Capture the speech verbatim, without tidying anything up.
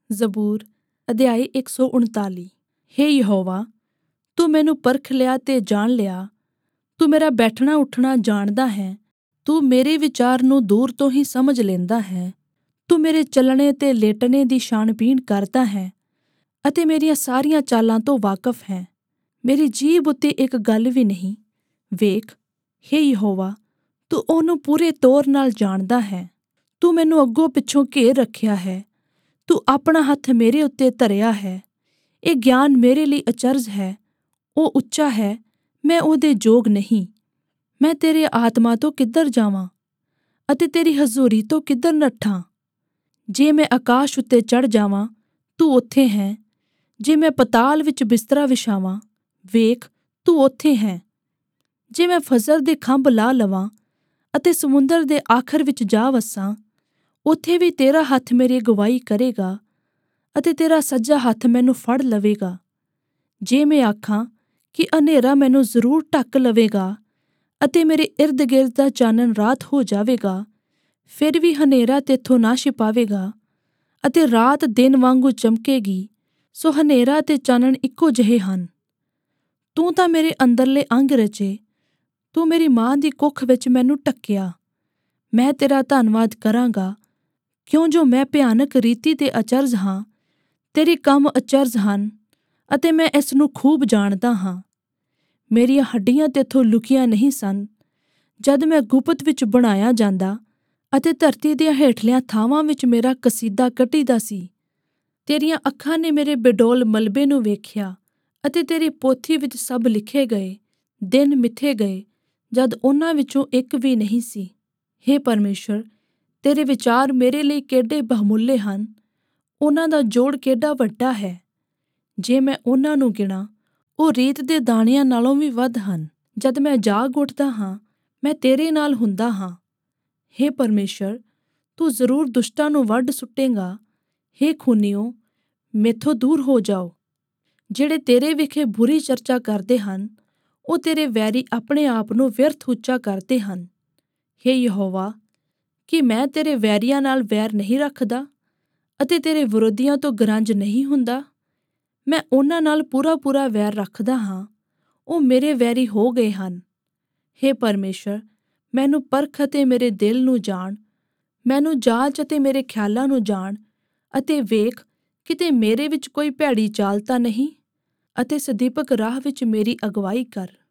ਜ਼ਬੂਰ ਅਧਿਆਇ ਇੱਕ ਸੌ ਉਨਤਾਲੀ। ਹੇ ਯਹੋਵਾ, ਤੂੰ ਮੈਨੂੰ ਪਰਖ ਲਿਆ ਤੇ ਜਾਣ ਲਿਆ। ਤੂੰ ਮੇਰਾ ਬੈਠਣਾ ਉੱਠਣਾ ਜਾਣਦਾ ਹੈ। ਤੂੰ ਮੇਰੇ ਵਿਚਾਰ ਨੂੰ ਦੂਰ ਤੋਂ ਹੀ ਸਮਝ ਲੈਂਦਾ ਹੈ। ਤੂੰ ਮੇਰੇ ਚੱਲਣੇ ਤੇ ਲੇਟਣੇ ਦੀ ਛਾਣਬੀਣ ਕਰਦਾ ਹੈ ਅਤੇ ਮੇਰੀਆਂ ਸਾਰੀਆਂ ਚਾਲਾਂ ਤੋਂ ਵਾਕਫ ਹੈ। ਮੇਰੀ ਜੀਭ ਉੱਤੇ ਇੱਕ ਗੱਲ ਵੀ ਨਹੀਂ। ਵੇਖ, ਹੇ ਯਹੋਵਾ, ਤੂੰ ਉਹਨੂੰ ਪੂਰੇ ਤੌਰ ਨਾਲ ਜਾਣਦਾ ਹੈ। ਤੂੰ ਮੈਨੂੰ ਅੱਗੋਂ ਪਿੱਛੋਂ ਘੇਰ ਰੱਖਿਆ ਹੈ। ਤੂੰ ਆਪਣਾ ਹੱਥ ਮੇਰੇ ਉੱਤੇ ਧਰਿਆ ਹੈ। ਇਹ ਗਿਆਨ ਮੇਰੇ ਲਈ ਅਚਰਜ ਹੈ। ਉਹ ਉੱਚਾ ਹੈ, ਮੈਂ ਉਹਦੇ ਯੋਗ ਨਹੀਂ। ਮੈਂ ਤੇਰੇ ਆਤਮਾ ਤੋਂ ਕਿੱਧਰ ਜਾਵਾਂ ਅਤੇ ਤੇਰੀ ਹਜ਼ੂਰੀ ਤੋਂ ਕਿੱਧਰ ਨੱਠਾਂ? ਜੇ ਮੈਂ ਆਕਾਸ਼ ਉੱਤੇ ਚੜ੍ਹ ਜਾਵਾਂ, ਤੂੰ ਉੱਥੇ ਹੈ। ਜੇ ਮੈਂ ਪਤਾਲ ਵਿੱਚ ਬਿਸਤਰਾ ਵਿਛਾਵਾਂ, ਵੇਖ, ਤੂੰ ਉੱਥੇ ਹੈ। ਜੇ ਮੈਂ ਫਸਲ ਦੇ ਖੰਭ ਲਾ ਲਵਾਂ ਅਤੇ ਸਮੁੰਦਰ ਦੇ ਆਖਰ ਵਿੱਚ ਜਾ ਵੱਸਾਂ, ਉੱਥੇ ਵੀ ਤੇਰਾ ਹੱਥ ਮੇਰੀ ਅਗਵਾਈ ਕਰੇਗਾ ਅਤੇ ਤੇਰਾ ਸੱਜਾ ਹੱਥ ਮੈਨੂੰ ਫੜ ਲਵੇਗਾ। ਜੇ ਮੈਂ ਆਖਾਂ ਕਿ ਹਨੇਰਾ ਮੈਨੂੰ ਜ਼ਰੂਰ ਢੱਕ ਲਵੇਗਾ ਅਤੇ ਮੇਰੇ ਇਰਦ ਗਿਰਦ ਦਾ ਚਾਨਣ ਰਾਤ ਹੋ ਜਾਵੇਗਾ, ਫਿਰ ਵੀ ਹਨੇਰਾ ਤੇਥੋਂ ਨਾ ਛਿਪਾਵੇਗਾ ਅਤੇ ਰਾਤ ਦਿਨ ਵਾਂਗੂ ਚਮਕੇਗੀ। ਸੋ ਹਨੇਰਾ ਤੇ ਚਾਨਣ ਇੱਕੋ ਜਿਹੇ ਹਨ। ਤੂੰ ਤਾਂ ਮੇਰੇ ਅੰਦਰਲੇ ਅੰਗ ਰਚੇ। ਤੂੰ ਮੇਰੀ ਮਾਂ ਦੀ ਕੁੱਖ ਵਿੱਚ ਮੈਨੂੰ ਢੱਕਿਆ। ਮੈਂ ਤੇਰਾ ਧੰਨਵਾਦ ਕਰਾਂਗਾ, ਕਿਉਂ ਜੋ ਮੈਂ ਭਿਆਨਕ ਰੀਤੀ ਤੇ ਅਚਰਜ ਹਾਂ। ਤੇਰੇ ਕੰਮ ਅਚਰਜ ਹਨ ਅਤੇ ਮੈਂ ਇਸ ਨੂੰ ਖੂਬ ਜਾਣਦਾ ਹਾਂ। ਮੇਰੀਆਂ ਹੱਡੀਆਂ ਤੇਥੋਂ ਲੁਕੀਆਂ ਨਹੀਂ ਸਨ, ਜਦ ਮੈਂ ਗੁਪਤ ਵਿੱਚ ਬਣਾਇਆ ਜਾਂਦਾ ਅਤੇ ਧਰਤੀ ਦੀਆਂ ਹੇਠਲੀਆਂ ਥਾਵਾਂ ਵਿੱਚ ਮੇਰਾ ਕਸੀਦਾ ਕੱਢੀਦਾ ਸੀ। ਤੇਰੀਆਂ ਅੱਖਾਂ ਨੇ ਮੇਰੇ ਬੇਡੋਲ ਮਲਬੇ ਨੂੰ ਵੇਖਿਆ ਅਤੇ ਤੇਰੀ ਪੋਥੀ ਵਿੱਚ ਸਭ ਲਿਖੇ ਗਏ ਦਿਨ ਮਿੱਥੇ ਗਏ, ਜਦ ਉਹਨਾਂ ਵਿੱਚੋਂ ਇੱਕ ਵੀ ਨਹੀਂ ਸੀ। ਹੇ ਪਰਮੇਸ਼ਰ, ਤੇਰੇ ਵਿਚਾਰ ਮੇਰੇ ਲਈ ਕਿੱਡੇ ਬਹੁਮੁੱਲੇ ਹਨ। ਉਹਨਾਂ ਦਾ ਜੋੜ ਕਿੱਡਾ ਵੱਡਾ ਹੈ। ਜੇ ਮੈਂ ਉਹਨਾਂ ਨੂੰ ਗਿਣਾਂ, ਉਹ ਰੀਤ ਦੇ ਦਾਣਿਆਂ ਨਾਲੋਂ ਵੀ ਵੱਧ ਹਨ। ਜਦ ਮੈਂ ਜਾਗ ਉੱਠਦਾ ਹਾਂ, ਮੈਂ ਤੇਰੇ ਨਾਲ ਹੁੰਦਾ ਹਾਂ। ਹੇ ਪਰਮੇਸ਼ਰ, ਤੂੰ ਜ਼ਰੂਰ ਦੁਸ਼ਟਾਂ ਨੂੰ ਵੱਢ ਸੁੱਟੇਂਗਾ। ਹੇ ਖੂਨੀਓ, ਮੈਥੋਂ ਦੂਰ ਹੋ ਜਾਓ। ਜਿਹੜੇ ਤੇਰੇ ਵਿਖੇ ਬੁਰੀ ਚਰਚਾ ਕਰਦੇ ਹਨ, ਉਹ ਤੇਰੇ ਵੈਰੀ ਆਪਣੇ ਆਪ ਨੂੰ ਵਿਅਰਥ ਉੱਚਾ ਕਰਦੇ ਹਨ। ਹੇ ਯਹੋਵਾ, ਕੀ ਮੈਂ ਤੇਰੇ ਵੈਰੀਆਂ ਨਾਲ ਵੈਰ ਨਹੀਂ ਰੱਖਦਾ ਅਤੇ ਤੇਰੇ ਵਿਰੋਧੀਆਂ ਤੋਂ ਗਰੰਜ ਨਹੀਂ ਹੁੰਦਾ? ਮੈਂ ਉਹਨਾਂ ਨਾਲ ਪੂਰਾ ਪੂਰਾ ਵੈਰ ਰੱਖਦਾ ਹਾਂ। ਉਹ ਮੇਰੇ ਵੈਰੀ ਹੋ ਗਏ ਹਨ। ਹੇ ਪਰਮੇਸ਼ਰ, ਮੈਨੂੰ ਪਰਖ ਅਤੇ ਮੇਰੇ ਦਿਲ ਨੂੰ ਜਾਣ। ਮੈਨੂੰ ਜਾਂਚ ਅਤੇ ਮੇਰੇ ਖਿਆਲਾਂ ਨੂੰ ਜਾਣ ਅਤੇ ਵੇਖ, ਕਿਤੇ ਮੇਰੇ ਵਿੱਚ ਕੋਈ ਭੈੜੀ ਚਾਲ ਤਾਂ ਨਹੀਂ, ਅਤੇ ਸਦੀਪਕ ਰਾਹ ਵਿੱਚ ਮੇਰੀ ਅਗਵਾਈ ਕਰ।